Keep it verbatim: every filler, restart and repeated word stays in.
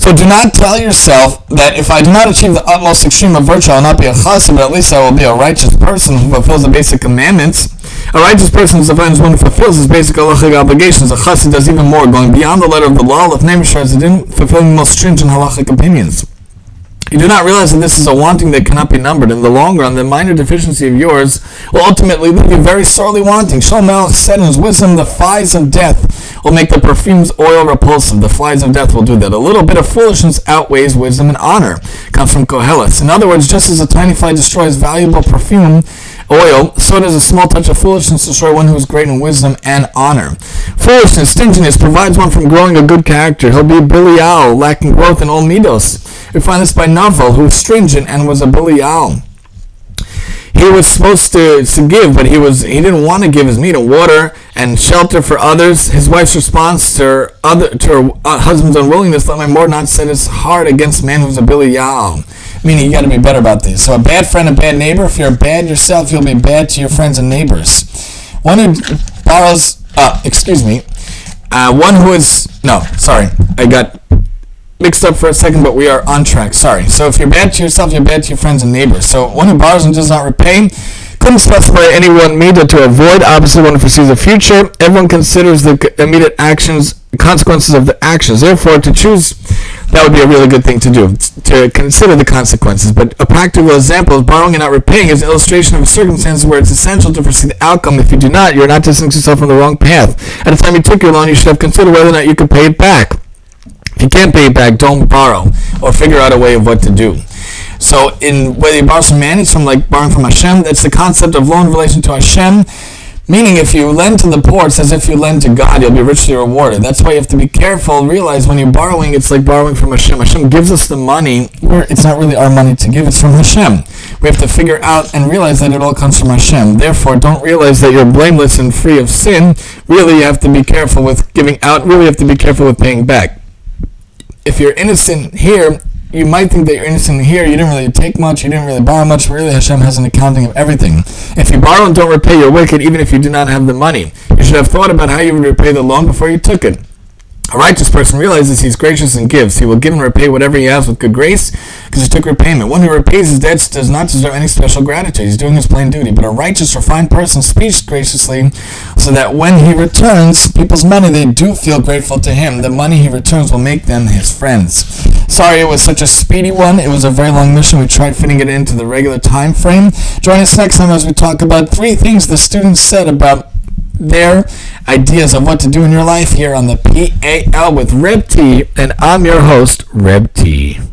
So do not tell yourself that if I do not achieve the utmost extreme of virtue, I will not be a chassid, but at least I will be a righteous person who fulfills the basic commandments. A righteous person is defined as one who fulfills his basic halachic obligations. A chassid does even more, going beyond the letter of the law, of Neimisharzadin, fulfilling the most stringent halachic opinions. You do not realize that this is a wanting that cannot be numbered. In the long run, the minor deficiency of yours will ultimately leave you very sorely wanting. Shlomo Melech said in his wisdom, the flies of death will make the perfume's oil repulsive. The flies of death will do that. A little bit of foolishness outweighs wisdom and honor. Comes from Koheles. In other words, just as a tiny fly destroys valuable perfume oil, so does a small touch of foolishness destroy one who is great in wisdom and honor. Foolishness, stinginess, provides one from growing a good character. He'll be Bilial, lacking growth in all midos. We find this by Naval, who was stringent and was a Bilial. He was supposed to, to give, but he was he didn't want to give his meat and water and shelter for others. His wife's response to her, other, to her uh, husband's unwillingness, let my more not set his heart against man who's a Bilial. Meaning you got to be better about this. So a bad friend, a bad neighbor. If you're bad yourself, you'll be bad to your friends and neighbors. One who borrows, uh, excuse me, uh, one who is, no, sorry, I got mixed up for a second, but we are on track. Sorry. So if you're bad to yourself, you're bad to your friends and neighbors. So one who borrows and does not repay, couldn't specify any one midah to avoid. Opposite, one who foresees the future. Everyone considers the immediate actions, consequences of the actions. Therefore, to choose, that would be a really good thing to do, to consider the consequences. But a practical example of borrowing and not repaying is an illustration of circumstances where it's essential to foresee the outcome. If you do not, you're not distancing yourself from the wrong path. At the time you took your loan, you should have considered whether or not you could pay it back. If you can't pay it back, don't borrow, or figure out a way of what to do. So, in whether you borrow from man, it's from like borrowing from Hashem. That's the concept of loan in relation to Hashem. Meaning, if you lend to the poor, it's as if you lend to God, you'll be richly rewarded. That's why you have to be careful. Realize when you're borrowing, it's like borrowing from Hashem. Hashem gives us the money, where it's not really our money to give, it's from Hashem. We have to figure out and realize that it all comes from Hashem. Therefore, don't realize that you're blameless and free of sin. Really, you have to be careful with giving out. Really, you have to be careful with paying back. If you're innocent here, you might think that you're innocent here. You didn't really take much. You didn't really borrow much. Really, Hashem has an accounting of everything. If you borrow and don't repay, you're wicked, even if you do not have the money. You should have thought about how you would repay the loan before you took it. A righteous person realizes he's gracious and gives. He will give and repay whatever he has with good grace, because he took repayment. One who repays his debts does not deserve any special gratitude. He's doing his plain duty. But a righteous, refined person speaks graciously, so that when he returns people's money, they do feel grateful to him. The money he returns will make them his friends. Sorry it was such a speedy one. It was a very long mission. We tried fitting it into the regular time frame. Join us next time as we talk about three things the students said about their ideas of what to do in your life here on the P A L with Reb T, and I'm your host, Reb T.